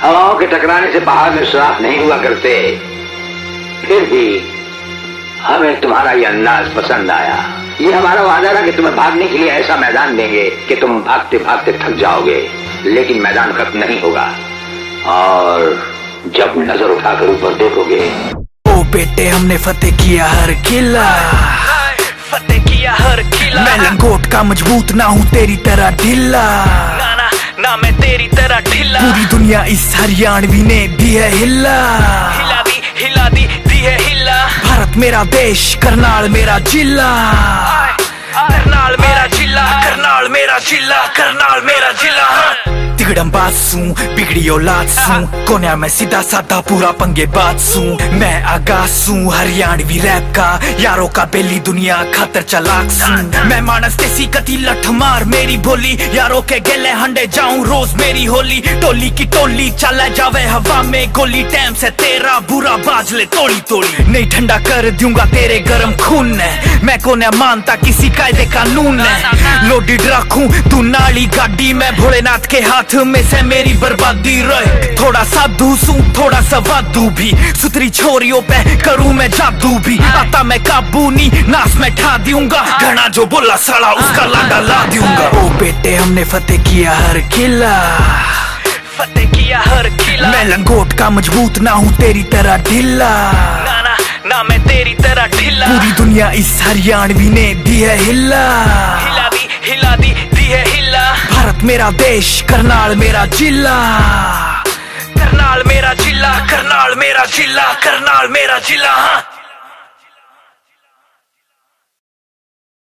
हवाओं के टकराने से पहाड़ में सुराख नहीं हुआ करते, फिर भी हमें तुम्हारा ये अंदाज पसंद आया। ये हमारा वादा था कि तुम्हें भागने के लिए ऐसा मैदान देंगे कि तुम भागते भागते थक जाओगे, लेकिन मैदान खत्म नहीं होगा। और जब नजर उठाकर ऊपर देखोगे, ओ बेटे हमने फतेह किया हर किला, फतेह किया हर किला। मैं लंगोट का मजबूत ना हूँ तेरी तरह ढीला, ना मैं तेरी तरह ढीला। पूरी दुनिया इस हरियाणवी ने दी है हिला, हिला दी है हिला। भारत मेरा देश, करनाल मेरा जिला, करनाल मेरा जिला, करनाल मेरा जिला, करनाल मेरा जिला। तिगड़म बासू बिगड़ी औलाद सू, कोन्या में सीधा साधा पूरा पंगे बात सू। मैं आगासू हरियाणवी रैप का, यारों का बेली दुनिया खातर चलाक सू। मैं मानस तेसी कती लठ मार मेरी बोली, यारों के गेले हंडे जाऊं रोज मेरी होली। टोली की टोली चला जावे हवा में गोली, टाइम से तेरा बुरा बाज ले तोड़ी तोड़ी। नहीं ठंडा कर दूंगा तेरे गर्म खून ने, मैं कोन्या मानता किसी कायदे कानून ने। लोडेड रखूं तू नाली गाड़ी में, भोलेनाथ के हाथ में से मेरी बर्बादी रहे। थोड़ा साधु सू थोड़ा सवादू भी, सुतरी छोरियों पे करूं मैं जादू भी। आता मैं काबू नी नास में ठा दूंगा, घना जो बोला साला उसका लाडा ला दूंगा। ओ बेटे हमने फतेह किया हर किला, फतेह किया हर किला। मैं लंगोट का मजबूत ना हूँ तेरी तरह ढीला, ना मैं तेरी तरह ढीला। पूरी दुनिया इस हरियाणवी ने दी है हिला, हिला दी है हिला। भारत मेरा देश, करनाल मेरा जिला, करनाल मेरा जिला, करनाल मेरा जिला, करनाल मेरा जिला।